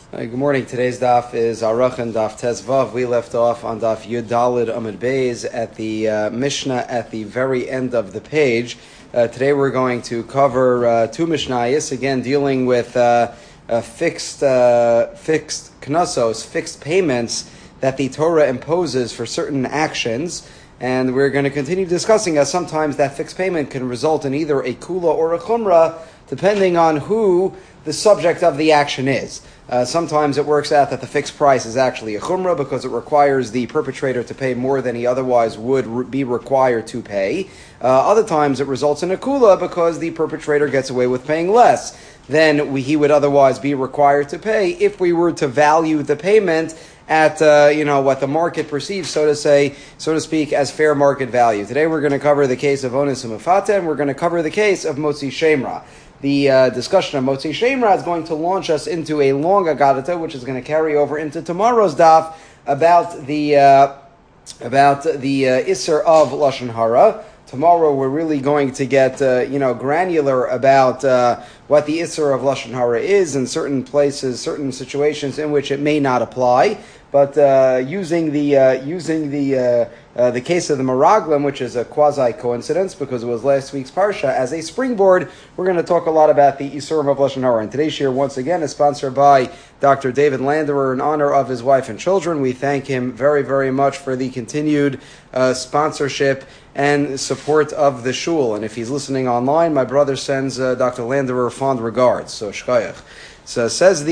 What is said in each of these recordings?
Hi, good morning. Today's daf is Arachan Daf Tezvav. We left off on Daf Yud Dalid Amud Beis at the Mishnah at the very end of the page. Today we're going to cover two Mishnayos, again dealing with fixed knossos, fixed payments that the Torah imposes for certain actions. And we're going to continue discussing as sometimes that fixed payment can result in either a kula or a chumrah, depending on who the subject of the action is. Sometimes it works out that the fixed price is actually a chumrah because it requires the perpetrator to pay more than he otherwise would be required to pay. Other times it results in a kula because the perpetrator gets away with paying less than he would otherwise be required to pay if we were to value the payment at what the market perceives, so to speak, as fair market value. Today we're going to cover the case of Onis Umafata, and we're going to cover the case of Motzi Shemra. The discussion of Motzi Shemra is going to launch us into a long Agadata, which is going to carry over into tomorrow's daf about the Isser of Lashon Hara. Tomorrow we're really going to get granular about what the Isser of Lashon Hara is in certain places, certain situations in which it may not apply. But using the case of the Meraglim, which is a quasi-coincidence because it was last week's Parsha, as a springboard, we're going to talk a lot about the Isurim of Lashon Hara. And today's shir, once again, is sponsored by Dr. David Landerer in honor of his wife and children. We thank him very, very much for the continued sponsorship and support of the shul. And if he's listening online, my brother sends Dr. Landerer fond regards. So, shkayach. So says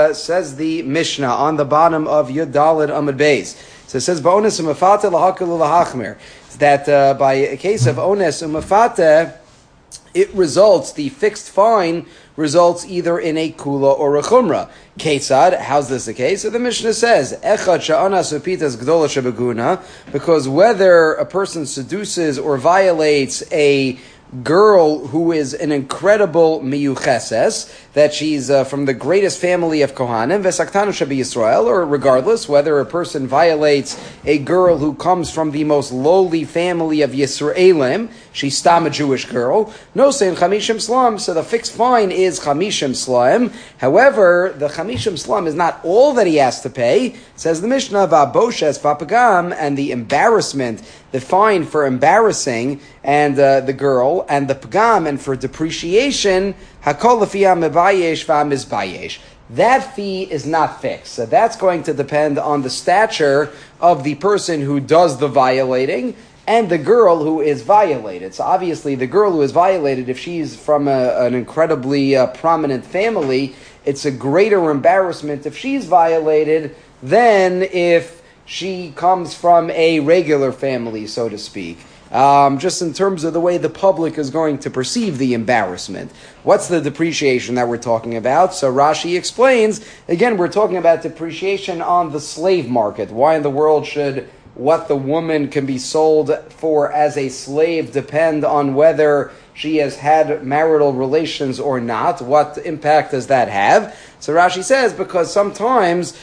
the Mishnah on the bottom of Yud Dalid Amud Beis. So it says ba'ones umafata lahakil lahachmir. That by a case of ones umafata, it results, the fixed fine results either in a kula or a chumrah. Ketzad, how's this the case? So the Mishnah says, Echad sha'anas upitas gdola shebeguna, because whether a person seduces or violates a girl who is an incredible miyucheses, that she's from the greatest family of Kohanim, v'saktanu shebi Yisrael, or regardless, whether a person violates a girl who comes from the most lowly family of Yisraelim, she's stam a Jewish girl, no saying chamishim slam, so the fixed fine is chamishim slam. However, the chamishim slam is not all that he has to pay. Says the Mishnah, va'boshes va'pagam, and the embarrassment, the fine for embarrassing and the girl, and the pagam, and for depreciation, hakol lefiyah mevayesh va'mizbayesh. That fee is not fixed. So that's going to depend on the stature of the person who does the violating and the girl who is violated. So obviously the girl who is violated, if she's from an incredibly prominent family, it's a greater embarrassment if she's violated than if she comes from a regular family, so to speak. Just in terms of the way the public is going to perceive the embarrassment. What's the depreciation that we're talking about? So Rashi explains, again, we're talking about depreciation on the slave market. Why in the world should what the woman can be sold for as a slave depend on whether she has had marital relations or not? What impact does that have? So Rashi says, because sometimes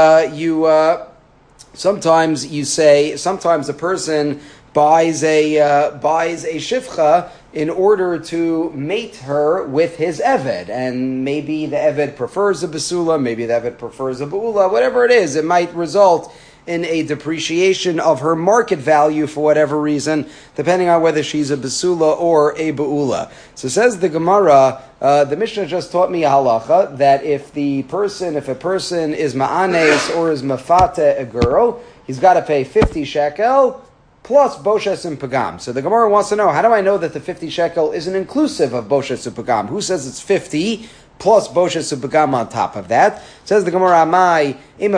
sometimes a person buys a shifcha in order to mate her with his eved, and maybe the eved prefers a basula, maybe the eved prefers a ba'ula, whatever it is, it might result in a depreciation of her market value for whatever reason, depending on whether she's a basula or a ba'ula. So says the Gemara, the Mishnah just taught me a halacha that if a person is ma'anes or is mafate a girl, he's got to pay 50 shekel plus boshes and pagam. So the Gemara wants to know, how do I know that the 50 shekel isn't inclusive of boshes and pagam? Who says it's 50 plus boshes and pagam on top of that? Says the Gemara, Amai, maybe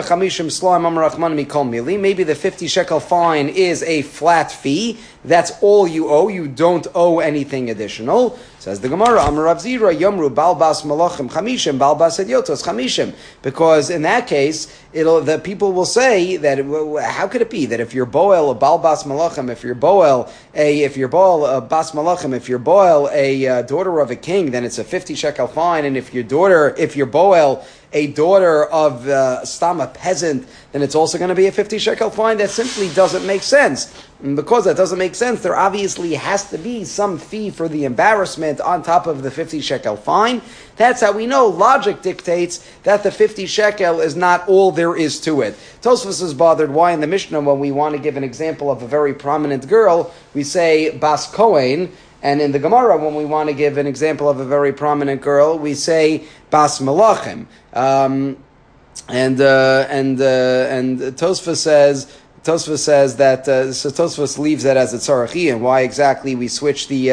the 50 shekel fine is a flat fee. That's all you owe. You don't owe anything additional. Says the Gemara, Amar Rav Zira, Yomru, Balbas Malachim Chamishim, Balbas Edyotos Chamishim. Because in that case, the people will say that, how could it be that if you're boel a Balbas Malachim, if you're boel a Bas Malachim, if you're boel a daughter of a king, then it's a 50 shekel fine, and if you're boel a daughter of Stam, a peasant, then it's also going to be a 50 shekel fine. That simply doesn't make sense. And because that doesn't make sense, there obviously has to be some fee for the embarrassment on top of the 50 shekel fine. That's how we know logic dictates that the 50 shekel is not all there is to it. Tosfos is bothered why in the Mishnah, when we want to give an example of a very prominent girl, we say Bas Kohen, and in the Gemara, when we want to give an example of a very prominent girl, we say Bas Malachim. And Tosfos says that so Tosfos leaves that as a tzarachi, and why exactly we switch the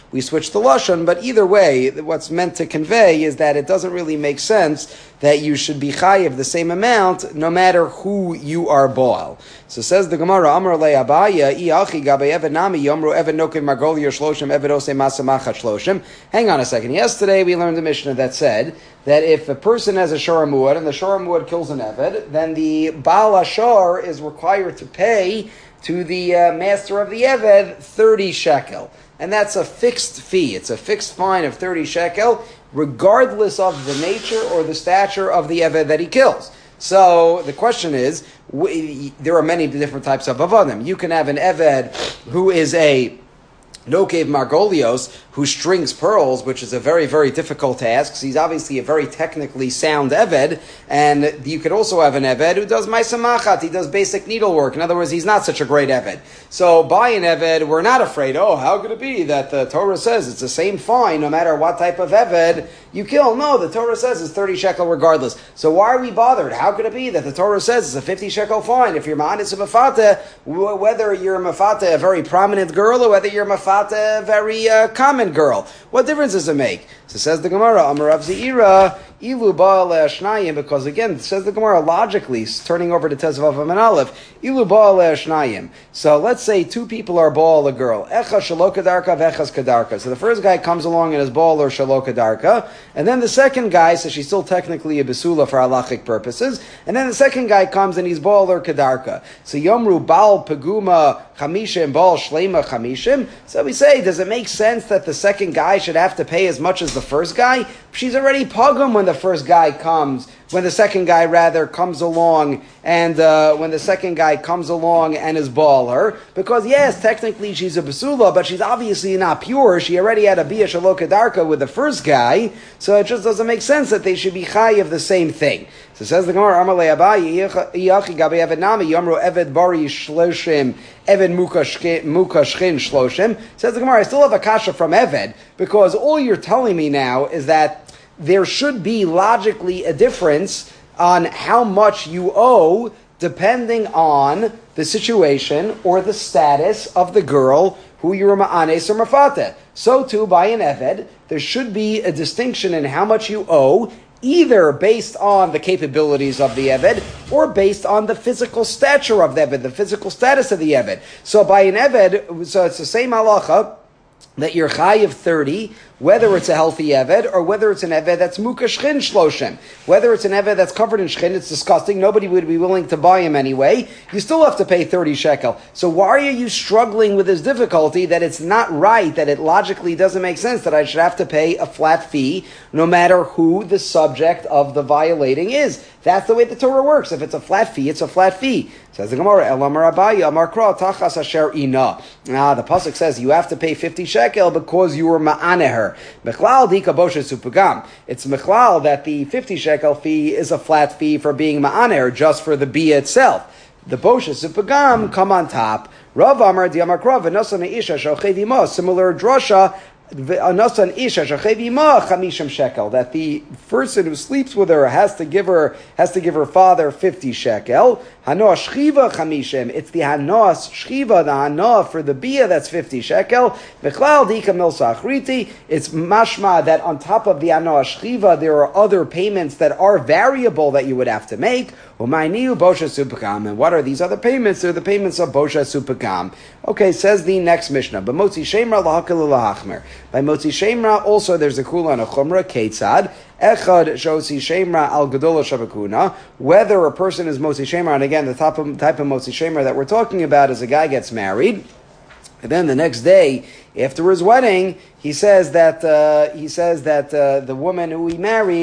lashon. But either way, what's meant to convey is that it doesn't really make sense that you should be chayiv the same amount no matter who you are boal. So says the Gemara, Amar le Abaya, Iachi gabe Eved nami yomru Eved nokev margolia shloshim Eved ose masamachat shloshim. Hang on a second. Yesterday we learned a Mishnah that said that if a person has a shor muad and the shor muad kills an Eved, then the Baal Ashor is required to pay to the master of the Eved 30 shekel. And that's a fixed fee. It's a fixed fine of 30 shekel, regardless of the nature or the stature of the Eved that he kills. So the question is, there are many different types of avadim. You can have an Eved who is a Nokev Margolios, who strings pearls, which is a very, very difficult task. So he's obviously a very technically sound Eved. And you could also have an Eved who does Maisa Machat, he does basic needlework. In other words, he's not such a great Eved. So by an Eved, we're not afraid, how could it be that the Torah says it's the same fine no matter what type of Eved you kill? No, the Torah says it's 30 shekel regardless. So why are we bothered? How could it be that the Torah says it's a 50 shekel fine if you're Ma'anis of Mafata, whether you're Mafata, a very prominent girl, or whether you're Mafata, a very common girl? What difference does it make? So says the Gemara, Amar Rav Zeira, Ilu Baal Shnayim, because again, says the Gemara logically, turning over to Tezvav and Aleph, Ilu Baal Shnayim. So let's say two people are Baal a girl. Echa Shalo Kadarka, Vechas Kadarka. So the first guy comes along and is Baal or Shalo Kadarka, and then the second guy, so she's still technically a Besula for halachic purposes, and then the second guy comes and he's Baal or Kadarka. So Yomru Baal Peguma Chamishim, Baal Shlema Chamishim. So we say, does it make sense that the second guy should have to pay as much as the first guy? She's already pugum when the first guy comes, when the second guy rather comes along, and when the second guy comes along and is baller, because yes, technically she's a basula, but she's obviously not pure. She already had a bia shalokadarka with the first guy, so it just doesn't make sense that they should be chay of the same thing. So says the Gemara, Amar le'abayi, Iyachi gabe Eved nami, Yomru Eved bari shloshim, Eved muka shchin shloshim. Says the Gemara, I still have a kasha from Eved, because all you're telling me now is that there should be logically a difference on how much you owe depending on the situation or the status of the girl who you're ma'anes or mafate. So too, by an Eved, there should be a distinction in how much you owe, either based on the capabilities of the Eved or based on the physical stature of the Eved, the physical status of the Eved. So by an Eved, so it's the same halacha that you're chayiv 30, whether it's a healthy Eved or whether it's an Eved that's muka shchin shloshim. Whether it's an Eved that's covered in shchin, it's disgusting, nobody would be willing to buy him anyway, you still have to pay 30 shekel. So why are you struggling with this difficulty that it's not right, that it logically doesn't make sense that I should have to pay a flat fee no matter who the subject of the violating is? That's the way the Torah works. If it's a flat fee, it's a flat fee. Says the Gemara, El Amar Abaya, Amar Kra, Tachas Asher Ina. Now, the Pasuk says you have to pay 50 shekel because you were ma'aneher. Mechlal dika bosha supagam. It's mechlal that the 50 shekel fee is a flat fee for being ma'aneher, just for the bia itself. The bosha supagam come on top. Rav Amar di Amar Kra, V'nosan isha shochevima. Similar drasha, Anasan isha shachevima chamishim shekel, that the person who sleeps with her has to give her father 50 shekel. Hanoah shchiva chamishim. It's the hanos shchiva, the hanoah for the bia, that's 50 shekel. V'chlal dika milsa achriti. It's mashma that on top of the hanoah shchiva there are other payments that are variable that you would have to make. Umayniu bosha supakam. And what are these other payments? They're the payments of bosha supakam. Okay, says the next Mishnah. But motzi shemra lahakal lahachmer. By motzi shemra also there's a kula and a chumra. Ketzad echad shosi shemra al gadola shavakuna. Whether a person is motzi shemra, and again the type of motzi shemra that we're talking about is a guy gets married, and then the next day after his wedding, he says that the woman who he married,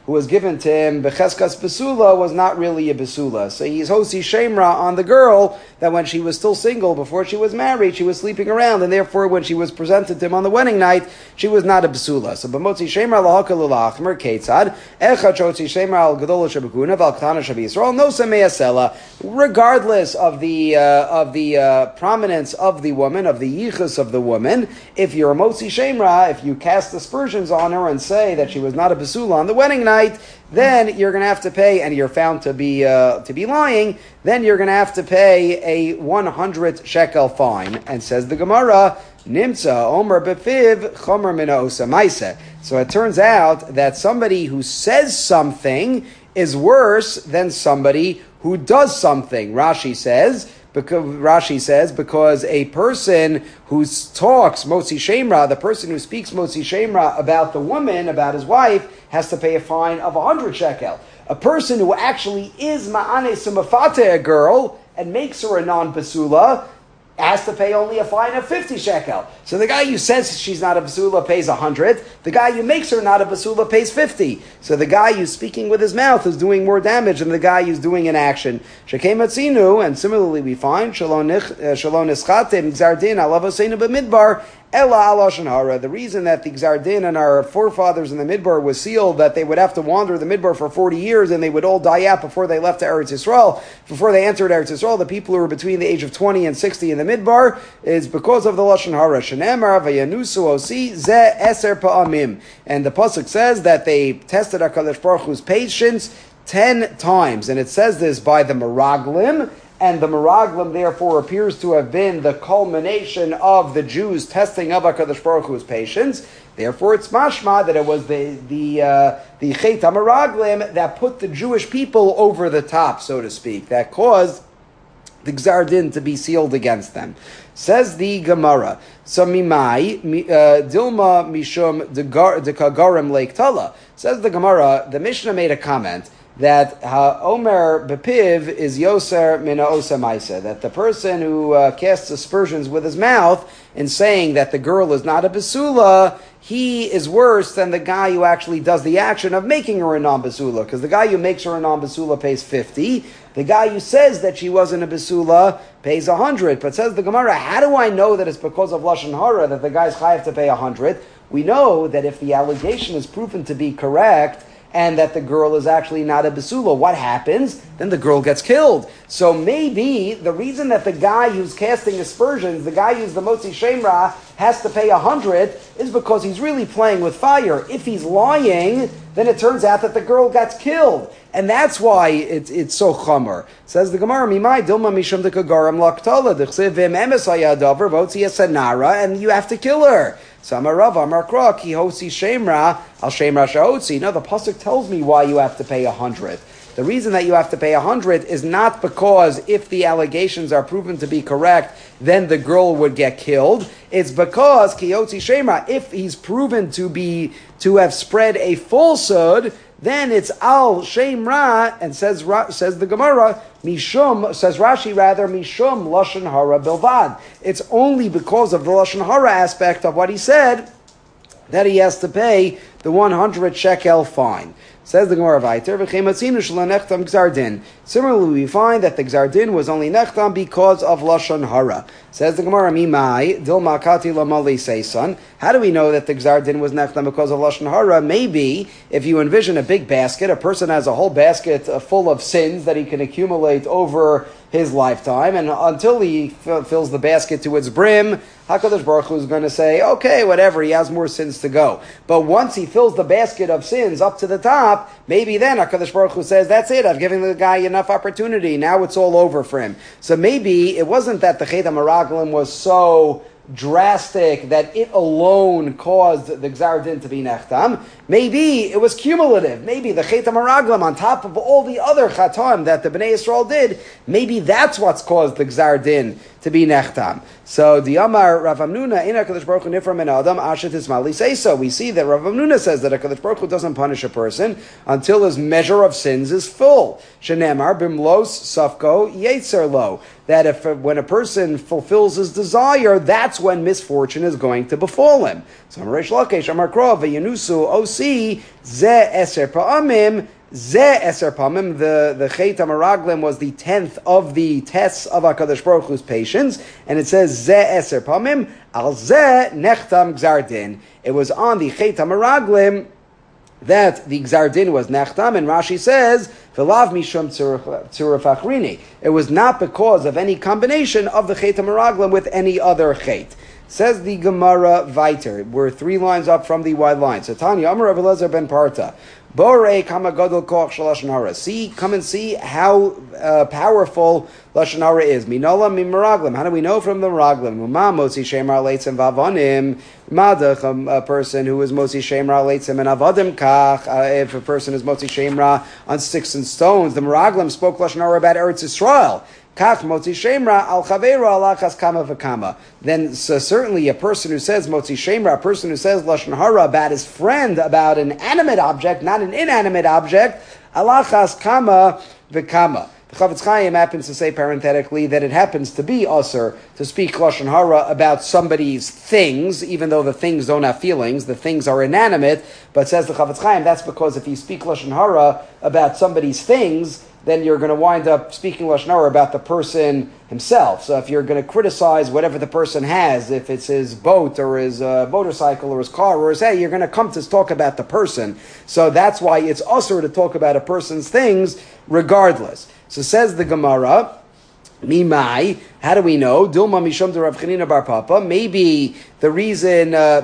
who was given to him, Becheskas Besula, was not really a Besula. So he's Hosi Shemra on the girl that when she was still single, before she was married, she was sleeping around, and therefore when she was presented to him on the wedding night, she was not a Besula. So B'motzi Shemra Lahaka L'Achmer Ketzad, Echad Shotzi Shemra Al Gedola Shabakuna, Val Ktana Shabisrael, No Sameyasela, regardless of the prominence of the woman, of the yichus of the woman, if you're a Motzi Shemra, if you cast aspersions on her and say that she was not a Besula on the wedding night, then you're going to have to pay, and you're found to be lying, then you're going to have to pay a 100 shekel fine. And says the Gemara, Nimtza Omer Befiv Chomer Mina Osa Maisa. So it turns out that somebody who says something is worse than somebody who does something. Rashi says because a person who talks Motzi Shemra, the person who speaks Motzi Shemra about the woman, about his wife, has to pay a fine of 100 shekel. A person who actually is Ma'ane Sumafate, a girl, and makes her a non-Basula, has to pay only a fine of 50 shekel. So the guy who says she's not a basula pays 100. The guy who makes her not a basula pays 50. So the guy who's speaking with his mouth is doing more damage than the guy who's doing an action. Shekei matzinu, and similarly we find shalon nischatem gzardin alavoseinu b'midbar ela aloshan hara. The reason that the gzardin and our forefathers in the midbar was sealed, that they would have to wander the midbar for 40 years and they would all die out before they left to Eretz Yisrael. Before they entered Eretz Yisrael, the people who were between the age of 20 and 60 in the midbar, is because of the lashon hara. Shenemar vayanusu osi ze eser pa'amim. And the pasuk says that they tested HaKadosh Baruch Hu's patience 10 times. And it says this by the Meraglim, and the Meraglim therefore appears to have been the culmination of the Jews testing of HaKadosh Baruch Hu's patience. Therefore it's mashma that it was the Chet HaMeraglim that put the Jewish people over the top, so to speak, that caused the Gzar Din to be sealed against them. Says the Gemara, Samimai Dilma Mishum Dekagarim Lake Tala. Says the Gemara, the Mishnah made a comment that Omer Bepiv is Yoser Mina Osa Maisa, that the person who casts aspersions with his mouth in saying that the girl is not a Basula, he is worse than the guy who actually does the action of making her a non-Basula, because the guy who makes her a non-Basula pays 50, the guy who says that she wasn't a Basula pays 100. But says the Gemara, how do I know that it's because of Lashon Hara that the guy's chayav to pay 100? We know that if the allegation is proven to be correct, and that the girl is actually not a basula, what happens? Then the girl gets killed. So maybe the reason that the guy who's casting aspersions, the guy who's the Motzi Shemra, has to pay 100 is because he's really playing with fire. If he's lying, then it turns out that the girl gets killed. And that's why it's so chomer. Says the Gemara, Mimai Dilma Mishum de Kagaram Laktala, Dechsivim Emes Hayadavar, Votzi Sanara, and you have to kill her. Samarav Amar Kra, Ki Hosi Shemra, Al Shemra Shaotzi. No, the pasuk tells me why you have to pay 100. The reason that you have to pay 100 is not because if the allegations are proven to be correct, then the girl would get killed. It's because Kiyotzi Shemra, if he's proven to have spread a falsehood, then it's al shemra, and says the Gemara, mishum, says Rashi rather, mishum lashon hara bilvad. It's only because of the lashon hara aspect of what he said that he has to pay the 100 shekel fine. Says the Gemara Vayter, similarly, we find that the Gzar Din was only nechtam because of lashon hara. Says the Gemara, Mimai Dilma Kati Lamali Seisan. How do we know that the Gzar Din was nechtam because of lashon hara? Maybe if you envision a big basket, a person has a whole basket full of sins that he can accumulate over his lifetime, and until he fills the basket to its brim, HaKadosh Baruch Hu is going to say, okay, whatever, he has more sins to go. But once he fills the basket of sins up to the top, maybe then HaKadosh Baruch Hu says, that's it, I've given the guy enough opportunity, now it's all over for him. So maybe it wasn't that the Chet HaMeraglim was so drastic that it alone caused the Gzar Din to be nechtam. Maybe it was cumulative. Maybe the Chet HaMeraglim, on top of all the other chatam that the Bnei Yisrael did, maybe that's what's caused the Gzar Din to be nechtam. So the Amar Rav Hamnuna in HaKadosh Baruch Hu nifra min adam ashet ismali say so. We see that Rav Hamnuna says that HaKadosh Baruch Hu doesn't punish a person until his measure of sins is full. Shenemar bimlos safko yetzer lo. That if when a person fulfills his desire, that's when misfortune is going to befall him. So Amar Reish Lakish Amar Krov v'Yenusu Osi ze eser pa'amim. Ze eser pamim, the Chet HaMeraglim was the 10th of the tests of HaKadosh Baruch Hu's patience, and it says Ze eser pamim, al ze nechtam gzar din. It was on the Chet HaMeraglim that the gzar din was nechtam, and Rashi says, V'lav mishum tzuruf achrini. It was not because of any combination of the Chet HaMeraglim with any other Chet. Says the Gemara Viter. We're 3 lines up from the wide line. So Tanya, Amar Rav Elazar ben Parta. Borei kama gadol koach shel lashon hara. See, come and see how powerful lashon hara is. Minola mimeraglim. How do we know from the meraglim? Uma motzi shemar leitzim vavanim. Madach, a person who is motzi shemar leitzim and avadim kach. If a person is motzi shemra on sticks and stones, the meraglim spoke lashon hara about Eretz Yisrael. Kach motzi shemra al chaveira alachas kama v'kama. Then certainly a person who says motzi shemra, a person who says lashon hara about his friend, about an animate object, not an inanimate object, alachas kama v'kama. The Chavetz Chaim happens to say parenthetically that it happens to be usher to speak lashon hara about somebody's things, even though the things don't have feelings, the things are inanimate. But says the Chavetz Chaim, that's because if you speak lashon hara about somebody's things, then you're going to wind up speaking lashon hara about the person himself. So if you're going to criticize whatever the person has, if it's his boat or his motorcycle or his car or his you're going to come to talk about the person. So that's why it's usher to talk about a person's things regardless. So says the Gemara, Mimai, how do we know? Dilma mishum de Rav Chanina bar Papa. Maybe the reason that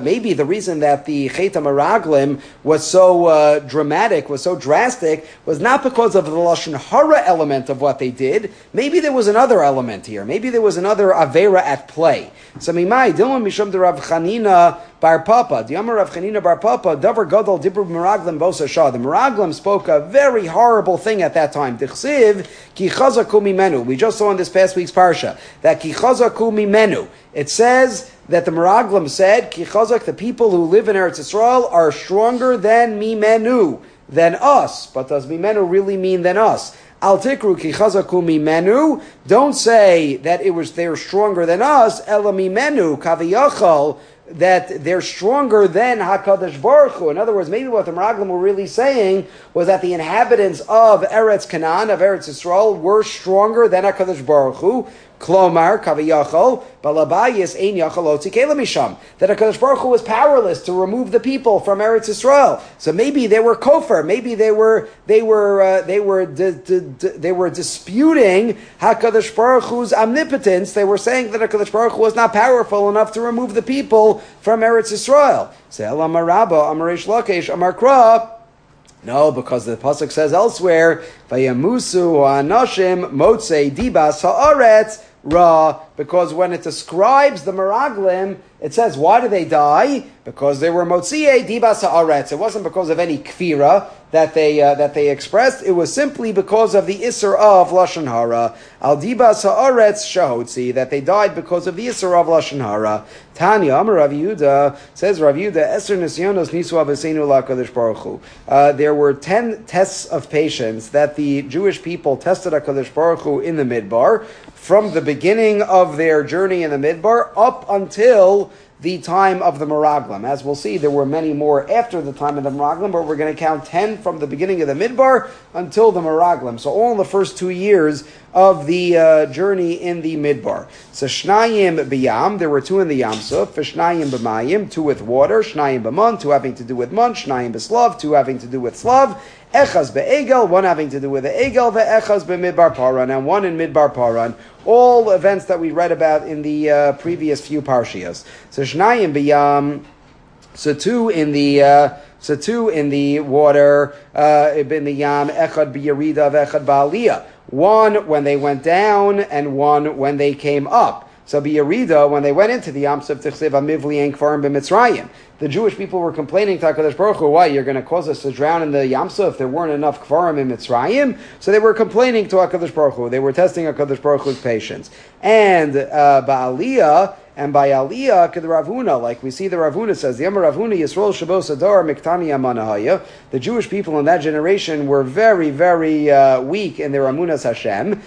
the Chet HaMeraglim was so dramatic, was so drastic, was not because of the lashon hara element of what they did. Maybe there was another element here. Maybe there was another avera at play. So Mimai, Dilma mishum de Rav Chanina bar Papa. The Amar Rav Chanina bar Papa. Davar gadol dibru meraglim bosa shah. The meraglim spoke a very horrible thing at that time. Dichsiv ki chazaku mimenu. We just saw in this past week's parsha that ki chazaku mimenu. It says that the Meraglim said, ki chazak, the people who live in Eretz Yisrael are stronger than mimenu, than us. But does mimenu really mean than us? Al tikru ki chazaku mimenu. Don't say that they're stronger than us. Ela mimenu kaviyachal, that they're stronger than HaKadosh Baruch Hu. In other words, maybe what the Meraglim were really saying was that the inhabitants of Eretz Canaan, of Eretz Yisrael, were stronger than HaKadosh Baruch Hu. Klomar, Kaviyachol, Balabayis, Ein Yachol, Otzikela Misham. That HaKadosh Baruch Hu was powerless to remove the people from Eretz Yisrael. So maybe they were kofar. Maybe they were disputing HaKadosh Baruch Hu's omnipotence. They were saying that HaKadosh Baruch Hu was not powerful enough to remove the people from Eretz Yisrael. Say, Amar Rabba, Amar Reish Lakish, Amar Kra. No, because the pasuk says elsewhere, "Vayamusu ha'anashim motzei dibas haaretz ra." Because when it describes the Meraglim, it says, why do they die? Because they were motziei dibas haaretz. It wasn't because of any kfira that they expressed. It was simply because of the isser of lashon hara. Al dibas haaretz shahotzi, that they died because of the isser of lashon hara. Tanya Amar Rav Yehuda, says Rav Yehuda, Eser nisyonos nisu avosenu lakadosh baruch hu. There were 10 tests of patience that the Jewish people tested HaKadosh Baruch Hu in the Midbar, from the beginning of their journey in the Midbar up until the time of the Meraglim. As we'll see, there were many more after the time of the Meraglim, but we're going to count 10 from the beginning of the Midbar until the Meraglim. So all in the first 2 years of the journey in the Midbar. So Shnayim b'yam, there were 2 in the Yamsuf, Shnayim b'mayim, 2 with water, Shnayim b'man, 2 having to do with man, Shnayim b'slav, 2 having to do with slav, Echaz be'egel, 1 having to do with the egel, ve'echaz be'midbar paran, and 1 in midbar paran. All events that we read about in the previous few parshias. So Shnayim b'yam, so 2 in the water, in the yam, echad b'yarida, ve'echad ba'aliyah. 1 when they went down, and 1 when they came up. So B'Yerida, when they went into the Yam Suf, Tichsev Amivli Ein Kfarim B'Mitzrayim. The Jewish people were complaining to HaKadosh Baruch Hu, why, you're going to cause us to drown in the Yam Suf if there weren't enough Kfarim in Mitzrayim? So they were complaining to HaKadosh Baruch Hu. They were testing HaKadosh Baruch Hu's patience. And Ba'aliyah, and by Aliyah, the Ravuna, like we see the Ravuna says, the Amar Ravuna Yisrael Shabos Adar Miktani Amanahaya. The Jewish people in that generation were very, very weak in their Amunas Hashem.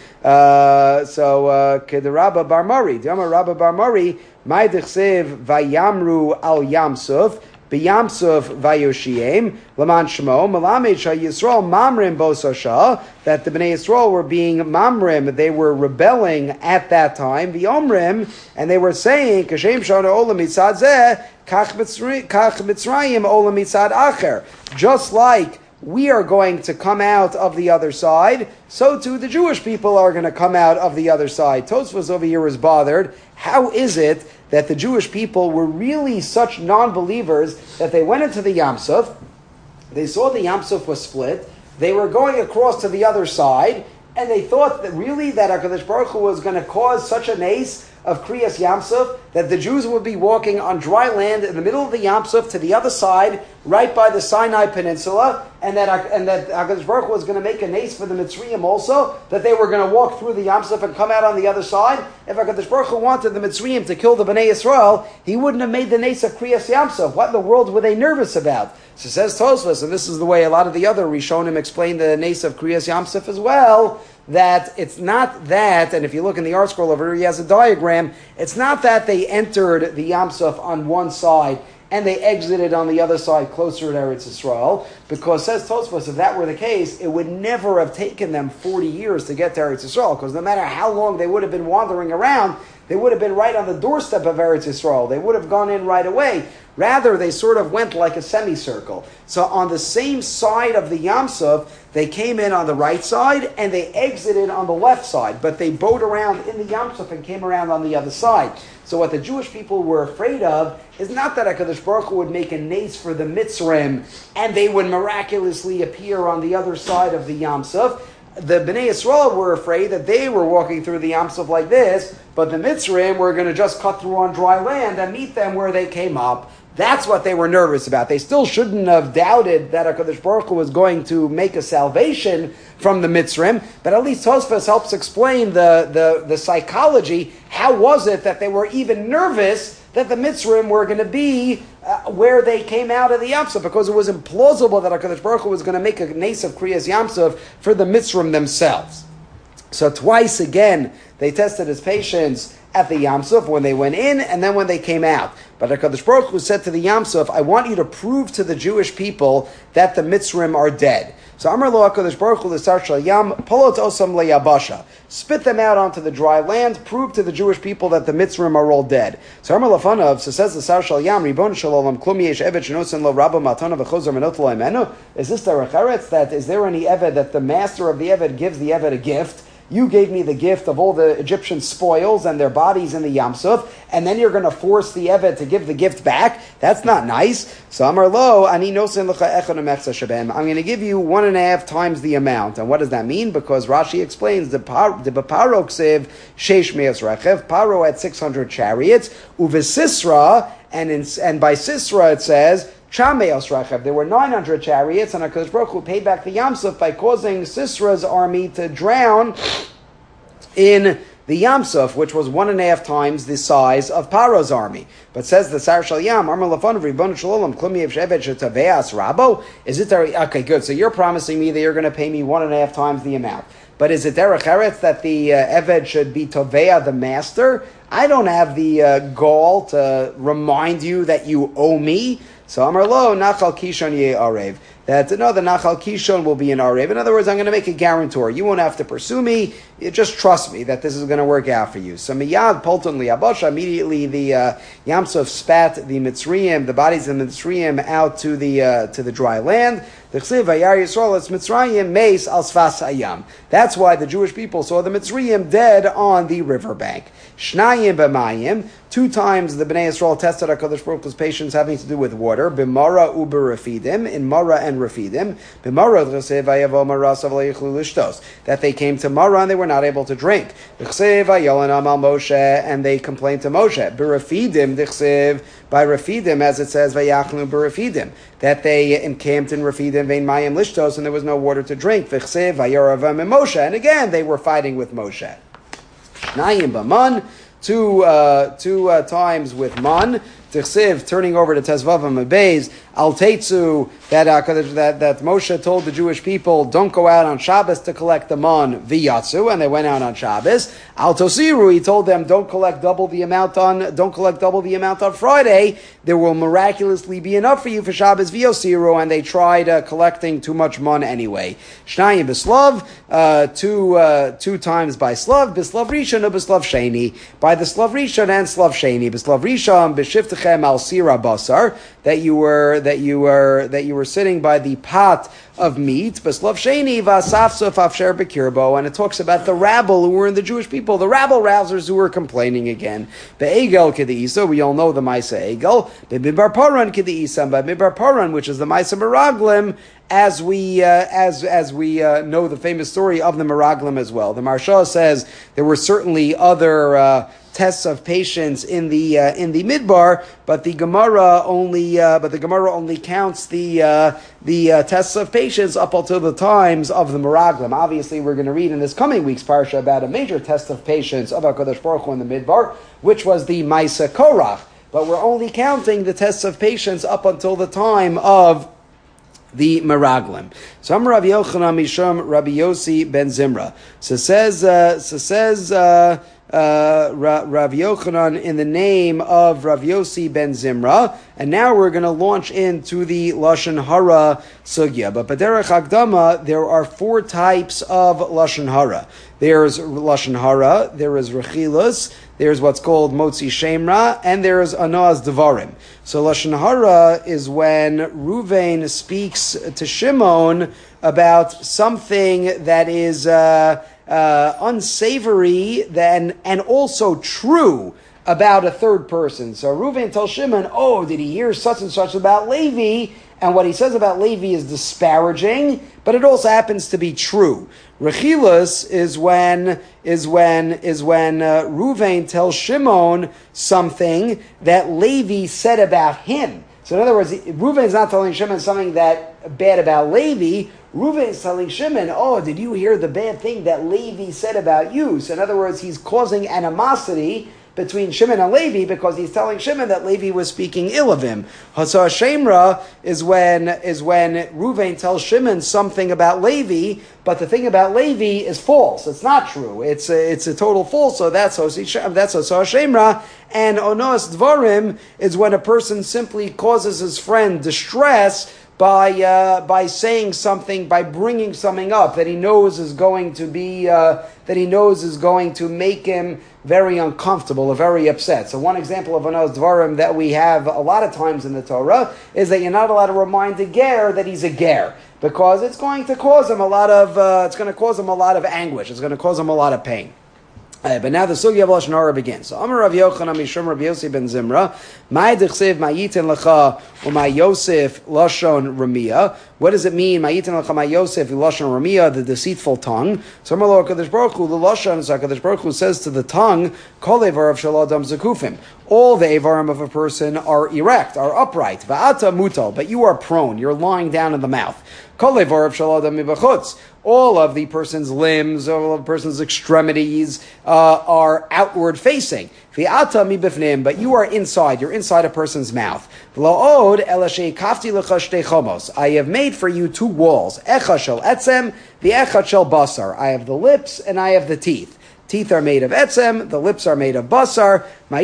So Kedarabba Bar Mari, the Amar Rabba Bar Mari, Ma'idechsev Vayamru Al Yamsuf. B'Yamsuf Vayoshiem Laman Shmo Malamed Shah Yisrael Mamrim Bosasha, that the Bnei Yisrael were being Mamrim, they were rebelling at that time. V'Omrim, and they were saying Kashem Shana Olam Mitzad Zeh Kach Mitzrayim Olam Mitzad Acher, just like we are going to come out of the other side, so too the Jewish people are going to come out of the other side. Tosfos over here is bothered. How is it that the Jewish people were really such non-believers that they went into the Yam Suf, they saw the Yam Suf was split, they were going across to the other side, and they thought that really that HaKadosh Baruch Hu was going to cause such a nace of Kriyas Yam Suf that the Jews would be walking on dry land in the middle of the Yam Suf to the other side, right by the Sinai Peninsula, and that HaKadosh Baruch Hu was going to make a nace for the Mitzrayim also, that they were going to walk through the Yam Suf and come out on the other side. If HaKadosh Baruch Hu wanted the Mitzrayim to kill the Bnei Yisrael, he wouldn't have made the nace of Kriyas Yam Suf. What in the world were they nervous about? So says Tosfos, and this is the way a lot of the other Rishonim explain the nace of Kriyas Yam Suf as well, that it's not that, and if you look in the art scroll over here, he has a diagram, it's not that they entered the Yam Suf on one side and they exited on the other side closer to Eretz Yisrael, because says Tosfos, if that were the case, it would never have taken them 40 years to get to Eretz Yisrael, because no matter how long they would have been wandering around, they would have been right on the doorstep of Eretz Yisrael. They would have gone in right away. Rather, they sort of went like a semicircle. So on the same side of the Yam Suf, they came in on the right side and they exited on the left side, but they bowed around in the Yam Suf and came around on the other side. So what the Jewish people were afraid of is not that HaKadosh Baruch Hu would make a nace for the Mitzrayim and they would miraculously appear on the other side of the Yam Suf. The Bnei Yisrael were afraid that they were walking through the Yam Suf like this, but the Mitzrayim were going to just cut through on dry land and meet them where they came up. That's what they were nervous about. They still shouldn't have doubted that HaKadosh Baruch Hu was going to make a salvation from the Mitzrayim, but at least Tosfos helps explain the psychology. How was it that they were even nervous that the Mitzrayim were going to be where they came out of the Yam Suf? Because it was implausible that HaKadosh Baruch Hu was going to make a nace of Kriyas Yam Suf for the Mitzrayim themselves. So twice again, they tested his patience at the Yam Suf, when they went in and then when they came out. But HaKadosh Baruch Hu said to the Yam Suf, I want you to prove to the Jewish people that the Mitzrayim are dead. So Amar lo HaKadosh Baruch Hu l'sar shel Yam, polot osam leyabasha. Spit them out onto the dry land, prove to the Jewish people that the Mitzrayim are all dead. So Amar lefanav, so says the Sar shel Yam, Ribon shel olam, klum yesh eved shenosen lo rabba matana v'chozar menot lo imenu. Is this the recheretz, that is there any eved that the master of the eved gives the eved a gift? You gave me the gift of all the Egyptian spoils and their bodies in the Yam Suf, and then you're going to force the Eved to give the gift back? That's not nice. So Amar lo, ani nosen lecha echad umechza sheben. I'm going to give you 1.5 times the amount. And what does that mean? Because Rashi explains the Paro ksiv sheish me'as rechev. Paro had 600 chariots. Uve Sisra, and by Sisra it says Chameos Rachav. There were 900 chariots, and HaKadosh Baruch Hu paid back the Yam Suf by causing Sisra's army to drown in the Yam Suf, which was 1.5 times the size of Paro's army. But says the Sar Shal Yam, Amar Lafanav Ribbon Shalom, Klumiev Shevet Shetaveas Rabo. Is it okay? Good. So you're promising me that you're going to pay me 1.5 times the amount. But is it derech eretz that the Eved should be Tovea, the master? I don't have the gall to remind you that you owe me. So Amar Lo, Nachal Kishon Ye Arev. That no, the Nachal Kishon will be an Arev. In other words, I'm going to make a guarantor. You won't have to pursue me. You just trust me that this is going to work out for you. So Miyad Polton Liabosha, immediately the Yam Suf spat the Mitzrayim, the bodies of the Mitzrayim out to the dry land. D'chsev vayar Yisrael es Mitzrayim meis al sfas hayam. That's why the Jewish people saw the Mitzrayim dead on the riverbank. Shnayim b'mayim. 2 times the Bnei Yisrael tested HaKadosh Baruch Hu's patience having to do with water. B'mara u'b'rafidim, in Mara and Rafidim. B'mara d'chsev vayavo marasav le'ichlu lishtos. That they came to Mara and they were not able to drink. D'chsev vayolanam al Moshe, and they complained to Moshe. B'rafidim d'chsev, by Rafidim, as it says, vayachnu b'rafidim, that they encamped in Rafidim, vein mayim lishtos, and there was no water to drink. D'chsev vayoravam and Moshe, and again they were fighting with Moshe. Shnayim b'man, two times with man. T'chsiv, turning over to Tezvavam Abayz, Al Teitzu, that Moshe told the Jewish people, don't go out on Shabbos to collect the man v'yatzu, and they went out on Shabbos. Al Tosiru, he told them, don't collect double the amount on Friday. There will miraculously be enough for you for Shabbos v'yosiru, and they tried collecting too much man anyway. Shnayim b'slav, two times by slav, b'slav rishon or b'slav sheni, by the slav rishon and slav sheni, b'slav rishon b'shift al sira basar, that you were sitting by the pot of meat, Beslav Sheni v'asafsuf afsher bekirbo, and it talks about the rabble who were in the Jewish people, the rabble rousers who were complaining again. Be'egel kedisa, we all know the Maisa Egel. Be'midbar paran kedisa, and by Midbar paran, which is the Maisa Meraglim, as we know the famous story of the Meraglim as well. The Marsha says there were certainly other tests of patience in the Midbar, but the Gemara only counts the tests of patience up until the times of the Meraglim. Obviously, we're going to read in this coming week's parsha about a major test of patience of HaKadosh Baruch Hu in the Midbar, which was the Maisa Korach. But we're only counting the tests of patience up until the time of the Meraglim. So I'm Rav Yochanan Misham Rabbi Yossi ben Zimra. So says Rav Yochanan in the name of Rav Yossi ben Zimra, and now we're going to launch into the Lashon Hara sugya. But B'derech Hakdama, there are 4 types of Lashon Hara. There's Lashon Hara, there is Rechilus, there's what's called Motzi Shemra, and there is Anoaz Devarim. So Lashon Hara is when Ruvain speaks to Shimon about something that is unsavory and also true about a third person. So Reuven tells Shimon, did he hear such and such about Levi? And what he says about Levi is disparaging, but it also happens to be true. Rechilus is when Reuven tells Shimon something that Levi said about him. So in other words, Reuven is not telling Shimon something that bad about Levi. Reuven is telling Shimon, did you hear the bad thing that Levi said about you? So in other words, he's causing animosity between Shimon and Levi because he's telling Shimon that Levi was speaking ill of him. Hasar Shemra is when Reuven tells Shimon something about Levi, but the thing about Levi is false. It's not true. It's a total false. So that's Hasar Shemra. And Onos Dvarim is when a person simply causes his friend distress by saying something, by bringing something up that he knows is going to make him very uncomfortable or very upset. So one example of Anoz Dvarim that we have a lot of times in the Torah is that you're not allowed to remind a ger that he's a ger, because it's going to cause him a lot of anguish. It's going to cause him a lot of pain. But now the sugya of Lashon Hara begins. So Amar Rav Yochanan Mishum Rabbi Yossi ben Zimra, Ma'ay d'chsev ma'yiten lecha u'ma'y Yosef Lashon Ramia. What does it mean? Ma'yiten lecha ma'y Yosef Lashon Ramia, the deceitful tongue. So Amar Lo HaKadosh Baruch Hu, the Lashon, so HaKadosh Baruch Hu says to the tongue, Kol evar of shel adam zakufim. All the evarim of a person are erect, are upright. Va'ata mutal, but you are prone. You're lying down in the mouth. Kol evar of shel adam mibachutz. All of the person's limbs, all of the person's extremities are outward facing. But you are inside. You're inside a person's mouth. I have made for you 2 walls. Echad shel etzem, the echad shel basar. I have the lips and I have the teeth. Teeth are made of etzem, the lips are made of basar.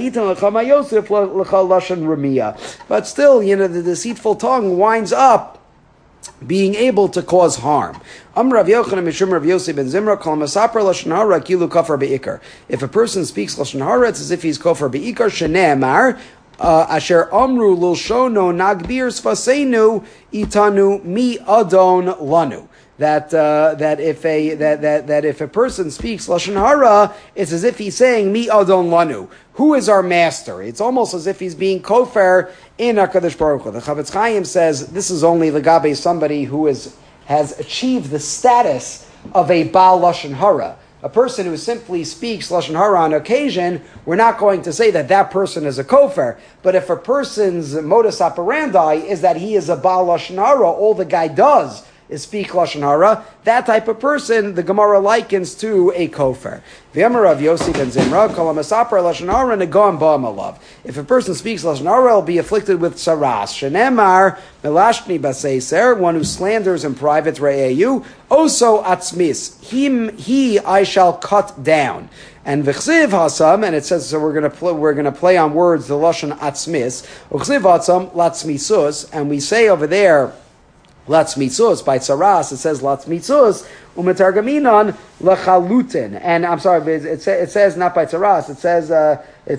But still, the deceitful tongue winds up being able to cause harm. Rav Yochanan Mishum Rav Yossi ben Zimra kol masapar lashon hara kilu kafar beikar. If a person speaks lashon hara, it's as if he's kafar beikar. Shene'emar Asher amru lilshono nagbir sfasenu itanu mi adon lanu. That if a person speaks lashon hara, it's as if he's saying mi adon lanu. Who is our master? It's almost as if he's being kofar in HaKadosh Baruch Hu. The Chavetz Chaim says this is only legabe somebody who has achieved the status of a Baal lashon hara. A person who simply speaks lashon hara on occasion, we're not going to say that person is a kofar. But if a person's modus operandi is that he is a Baal lashon hara, all the guy does is speak lashon hara, that type of person the Gemara likens to a kofar. V'amar Rav Yossi ben Zimra, kol ha'masaper lashon hara negam ba'am alav. If a person speaks lashon hara, he'll be afflicted with saras. Shenemar melashni baseiser, one who slanders in private re'eyu, oso atzmis, he I shall cut down. And v'chziv hasam, and it says, so we're going to play on words the lashon atzmis. V'chziv hasam latzmisus, and we say over there latzmitzus by tzaras, it says latzmitzus umetargaminon lachalutin. And I'm sorry, it says not by tzaras. It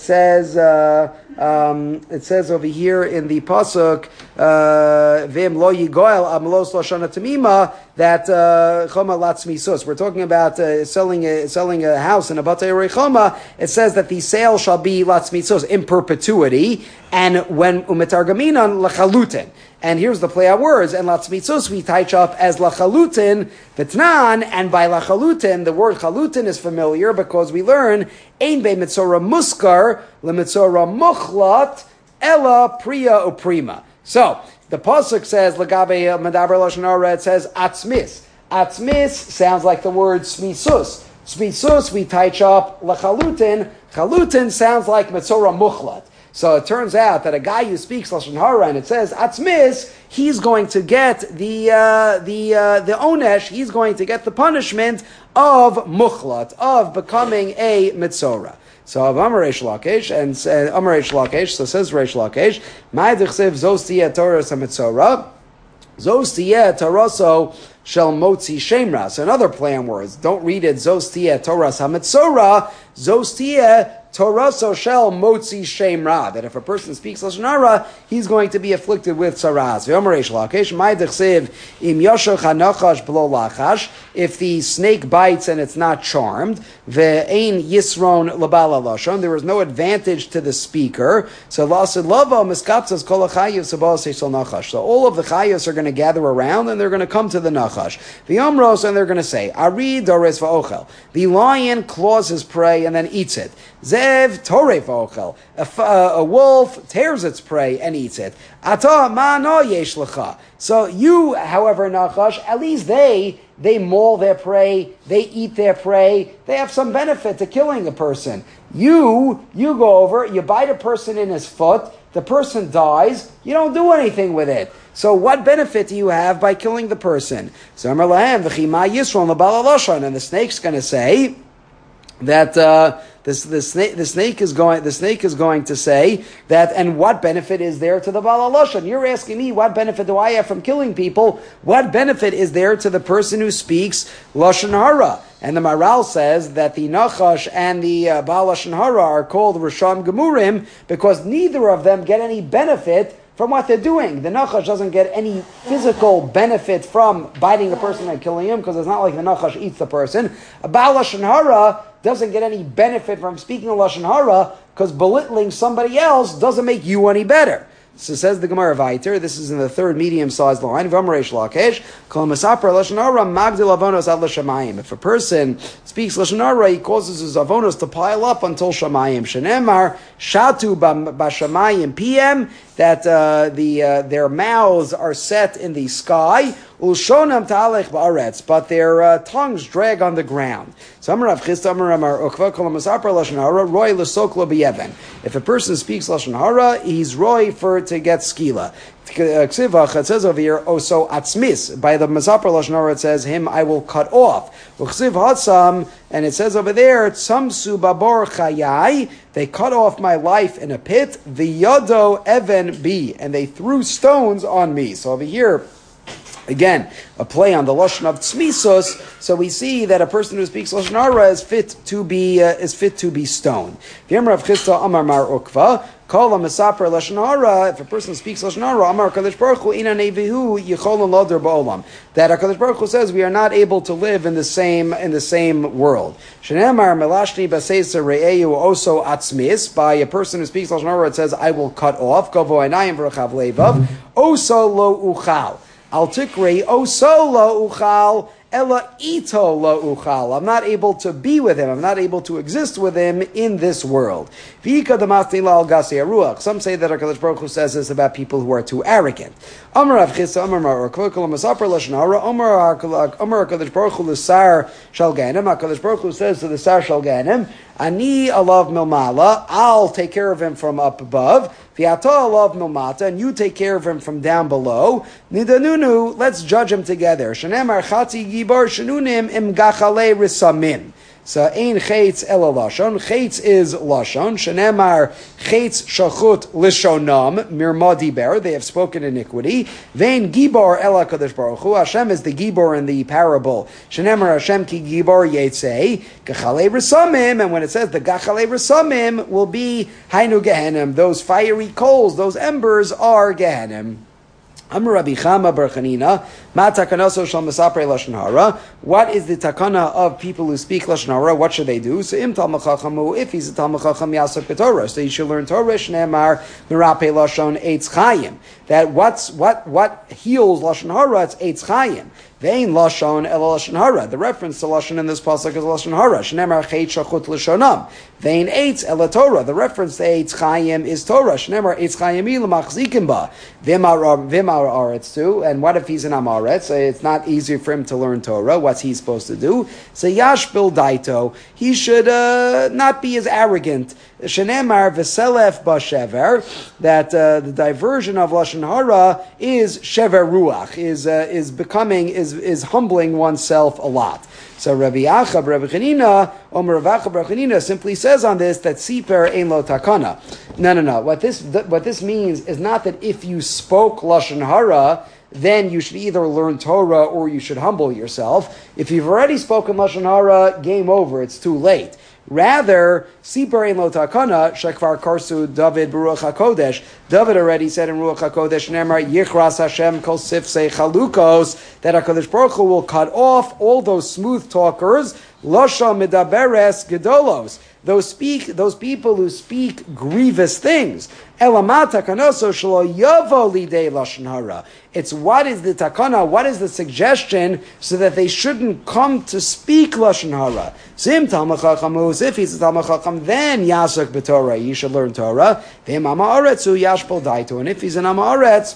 says over here in the pasuk v'im lo yigoel amlos lashana tamima that choma latzmitzus. We're talking about selling a house in a batei rechoma. It says that the sale shall be latzmitzus in perpetuity, and when umetargaminon lachalutin. And here's the play on words. And latzmitzus we touch up as lachalutin v'tnan. And by lachalutin, the word chalutin is familiar because we learn ein be mitzora muskar lemitzora muchlat ella priya uprima. So the pasuk says lagabe medaber lashon hara. It says atzmis. Atzmis sounds like the word smisus. Smisus we touch up lachalutin. Chalutin sounds like mitzora muchlat. So it turns out that a guy who speaks lashon hara and it says atzmis, he's going to get the onesh. He's going to get the punishment of muchlat, of becoming a mitzora. So of Amar Reish Lakish and Amar Reish Lakish. So says Reish Lakish, Ma'id chsev zos tiyeh Torah mitzora, zos tiyeh Taraso shel motzi shemra. So another play on words. Don't read it zos tiyeh Torah mitzora, zos tiyeh Toraso shel motzi shemra, that if a person speaks lashon hara, he's going to be afflicted with saras. If the snake bites and it's not charmed, ve'ein yisron labala lashon, there is no advantage to the speaker. So all of the chayos are going to gather around and they're going to come to the nachash. V'yomros, and they're going to say, Ari dores va'ochel. The lion claws his prey and then eats it. Zev toref ochel. A wolf tears its prey and eats it. Ata ma no yesh lecha. So you, however, Nachash, at least they maul their prey, they eat their prey, they have some benefit to killing a person. You go over, you bite a person in his foot, the person dies, you don't do anything with it. So what benefit do you have by killing the person? So Amar lahem v'chi ma yisron l'bala lashon, and the snake's going to say that the snake is going to say that, and what benefit is there to the Baal Lashon? You're asking me, what benefit do I have from killing people? What benefit is there to the person who speaks Lashon Hara? And the Maral says that the Nachash and the Baal Lashon Hara are called Risham Gemurim because neither of them get any benefit from what they're doing. The Nachash doesn't get any physical benefit from biting a person and killing him because it's not like the Nachash eats the person. A Baal Lashon Hara doesn't get any benefit from speaking Lashon Hara because belittling somebody else doesn't make you any better. So says the Gemara Vayter, this is in the third medium-sized line, if a person speaks Lashon Hara, he causes his avonos to pile up until Shamayim. Shenemar, Shatu Bashamayim PM, that their mouths are set in the sky, Ulshonam Talech Ba'aretz, but their tongues drag on the ground. So Amar Rav Chisda, Amar Amar Ukva, Kol HaMasapar Lashon Hara, Roy L'Soklo B'Yeven. If a person speaks Lashon Hara, he's Roy to get skila. It says over here, so atzmis. By the Masapar Lashon Hara, it says, him I will cut off. And it says over there, Tzamsu babor chayai, they cut off my life in a pit, v'yado even bi, and they threw stones on me. So over here, again, a play on the lashon of tzmisos. So we see that a person who speaks lashon hara is fit to be stoned. The Amar of Chisda Amar Mar Ukva Kol ha'mesaper lashon hara, if a person speaks lashon hara, Amar HaKadosh Baruch Hu, Ina nevihu yicholon loder ba'olam. That HaKadosh Baruch Hu says we are not able to live in the same world. Shenemar melashni baseisa re'eyu oso atzmis, by a person who speaks lashon hara, it says, I will cut off, Gavo einayim v'rechav levav, oso lo uchal. Al tikrei oso lo uchal, Ella ito lo uchal. I'm not able to be with him. I'm not able to exist with him in this world. Some say that HaKadosh Baruch Hu says this about people who are too arrogant. Amar Rav Chisda, Amar Mar Kol Masapar Lashon Hara, Amar HaKadosh Baruch Hu l'sar shel ganim. HaKadosh Baruch Hu says to the sar shel ganim, Ani alav milmala, I'll take care of him from up above. V'ata alav milmata, and you take care of him from down below. Nidanunu, let's judge him together. Shenemar chati gibar shenunim im gachale risamim. So ein chetz ela lashon. Chetz is lashon. Shenemar chetz shachut lishonam mirma diber. They have spoken iniquity. Vein gibar ela kadosh baruch hu. Hashem is the gibor in the parable. Shenemar Hashem ki gibor yetzei gachale risamim. And when it says the gachale risamim will be hainu gehenim, those fiery coals, those embers are gehenim. Amar Rabbi Chama bar Chanina, Ma takanaso shel mesaprei lashon hara. What is the takana of people who speak lashon hara? What should they do? So im talmid chachamu, if he's a talmid chacham, yasok b'Torah, so he should learn Torah. Shneimar mirapei lashon eitz chayim. That what heals lashon hara? It's eitz chayim. Vein lashon el lashon hara. The reference to lashon in this pasuk is lashon hara. Shneimar chet shachut lishonam. Vein eitz el Torah. The reference to eitz chayim is Torah. Shneimar eitz chayim ilamachzikim ba. Vimar aretz too. And what if he's an amaretz? It's not easy for him to learn Torah. What's he supposed to do? So yashbil daito. He should not be as arrogant. Shenemar v'selef b'shever, that the diversion of lashon hara is shever ruach, is humbling oneself a lot. So Rabbi Acha Rabbi Chanina, Omer Rav Acha Rabbi Chanina simply says on this that siper ein lo takana. No. What this means is not that if you spoke lashon hara, then you should either learn Torah or you should humble yourself. If you've already spoken lashon hara, game over. It's too late. Rather, Siper ein lo takana, shekvar karsu David Baruch HaKodesh. David already said in Ruach HaKodesh, Nemar Yichras Hashem kol sifsei chalukos, that HaKadosh Baruch Hu will cut off all those smooth talkers, Losha medaberes gedolos. Those people who speak grievous things. Elamat takanoso shelo yavo lidei lashon hara. It's what is the takana, what is the suggestion, so that they shouldn't come to speak lashon hara. Sim talmid chacham, if he's a talmid chacham, then yasok b'Torah, you should learn Torah. V'im amaretzu yashpol daito, and if he's an amaretz,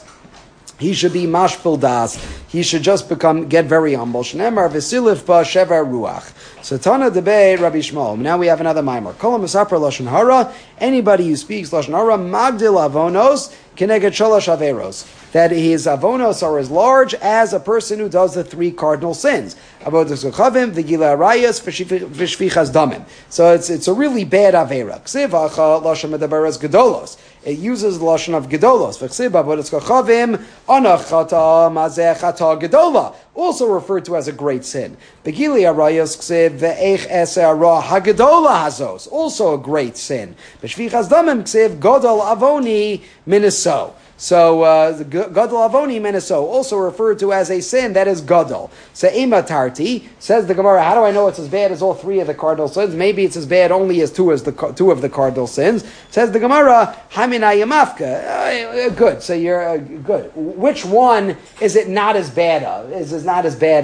he should be mashpil das. He should just get very humble. Shneimar v'silif ba shever ruach. So Tana debei Rabbi Shmuel. Now we have another mimer. Kol ha'mesaper lashon hara. Anybody who speaks lashon hara, magdil avonos keneged shalosh averos. That his avonos are as large as a person who does the 3 cardinal sins. Avodos chavim, v'gila arayas, v'shvichas damim. So it's a really bad avera. Ksiv acha lashon medaberes gedolos. It uses the lashon of gedolos. V'ksiv avodos chavim anachata mazeh chata gedola, also referred to as a great sin. Begili arayos ksiv ve'ech eser ra hagedola hazos, also a great sin. B'shvichas damim ksiv godol avoni miniso. So, Gadol Avoni Meneso, also referred to as a sin that is Gadol. So, Ema Tarti, says the Gemara, how do I know it's as bad as all 3 of the cardinal sins? Maybe it's as bad only as 2 of the cardinal sins. Says the Gemara, Hamina Yamafka. Good, so you're good. Which one is it not as bad of? Is it not as bad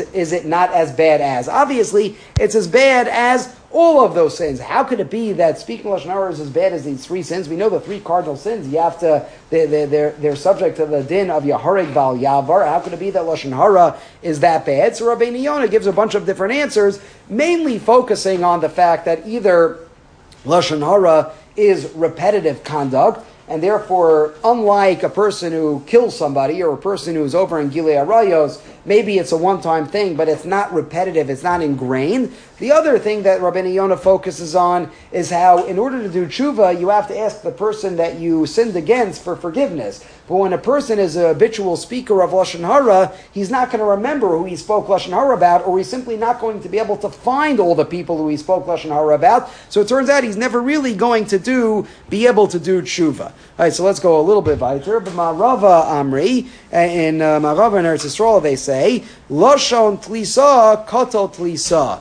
as? Obviously, it's as bad as all of those sins. How could it be that speaking lashon hara is as bad as these 3 sins? We know the 3 cardinal sins. You have to. They're subject to the din of Yahareg Val Yavar. How could it be that lashon hara is that bad? So Rabbeinu Yonah gives a bunch of different answers, mainly focusing on the fact that either lashon hara is repetitive conduct, and therefore, unlike a person who kills somebody or a person who's over in Gilei Arayos, maybe it's a one-time thing, but it's not repetitive, it's not ingrained. The other thing that Rabbeinu Yonah focuses on is how, in order to do tshuva, you have to ask the person that you sinned against for forgiveness. But when a person is a habitual speaker of Lashon Hara, he's not going to remember who he spoke Lashon Hara about, or he's simply not going to be able to find all the people who he spoke Lashon Hara about. So it turns out he's never really going to be able to do tshuva. All right, so let's go a little bit weiter. But Ma'arava Amri, in Ma'arava and Eretz Yisrael, they say, Lashon Tlisa, Koto Tlisa.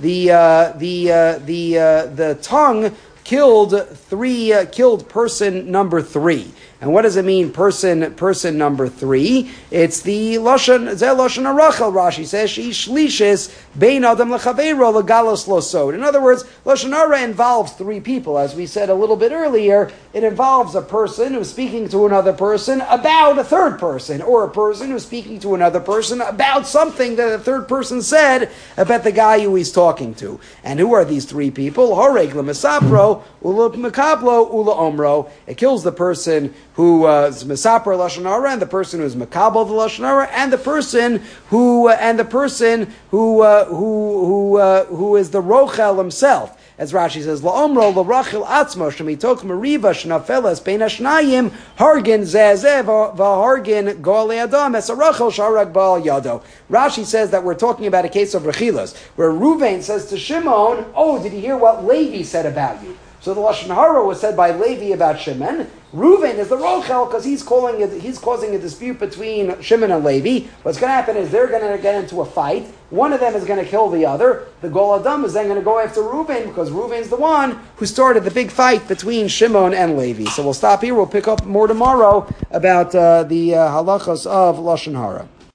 The tongue killed person number 3. And what does it mean, person number 3? It's the Lashon Arachel, Rashi says, she shlishis bein adam lechaveiro legalos lo sod. In other words, Lashon Hara involves 3 people. As we said a little bit earlier, it involves a person who's speaking to another person about a third person, or a person who's speaking to another person about something that a third person said about the guy who he's talking to. And who are these 3 people? Horeg le'mesapro, ula mekablo, ula omro. It kills the person who is Mesaper Lashon Hara, and the person who is Makabel the Lashon Hara, and the person who is the Rochel himself. As Rashi says, La'omro l'Rachel atzmo shemitok meriva shnafeles bein hashnayim hargin zezev v'hargin go'alei adam es arachel sharag ba'al yado. Rashi says that we're talking about a case of Rechilas, where Ruvain says to Shimon, "Oh, did you hear what Levi said about you?" So the Lashon Hara was said by Levi about Shimon. Reuven is the Rochel because he's causing a dispute between Shimon and Levi. What's going to happen is they're going to get into a fight. One of them is going to kill the other. The Gol Adam is then going to go after Reuven because Reuven's the one who started the big fight between Shimon and Levi. So we'll stop here. We'll pick up more tomorrow about the halachos of Lashon Hara.